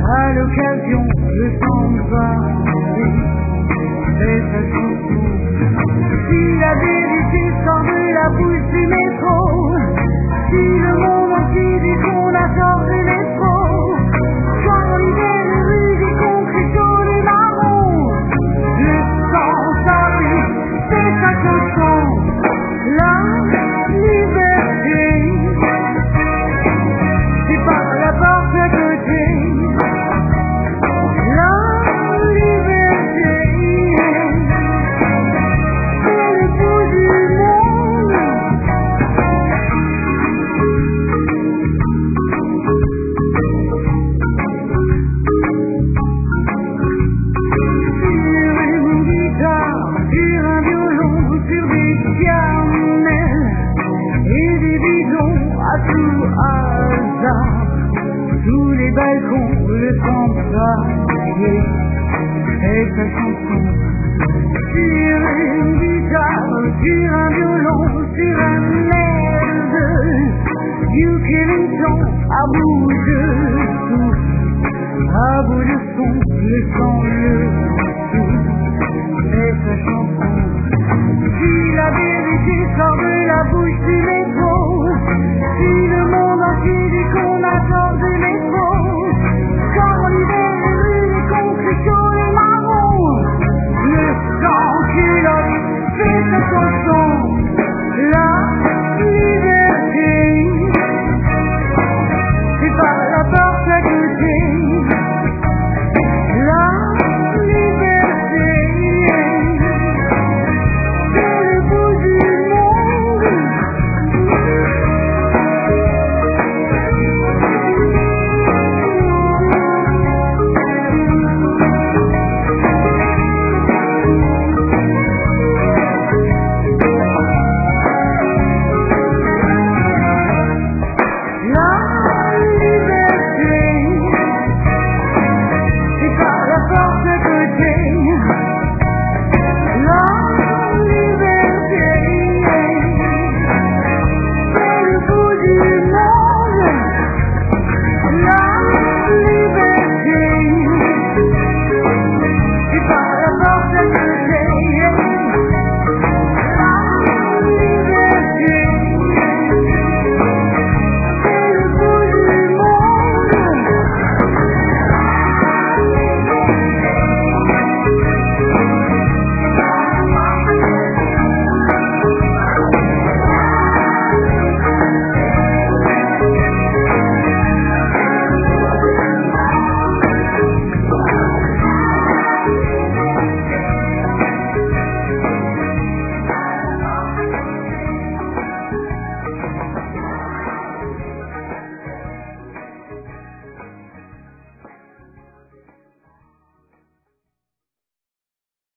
À l'occasion, le temps passe et sa chanson. Si la vérité sort de la bouche du métro, si le monde entier dit qu'on a tort du métro, quand l'hiver est rude et qu'on crie sur les marrons, le sang s'arrive, c'est sa chanson. La liberté, c'est par la porte à côté. La liberté, c'est le bout du monde. Sur une guitare, sur un violon, sur des caramels et des bidons à tout hasard. Sous les balcons, le temps passe et sa chanson. Sur une guitare, sur un violon, sur un air de Duke Ellington, à bout de souffle, à bout de son, le sang, le souffle et sa chanson.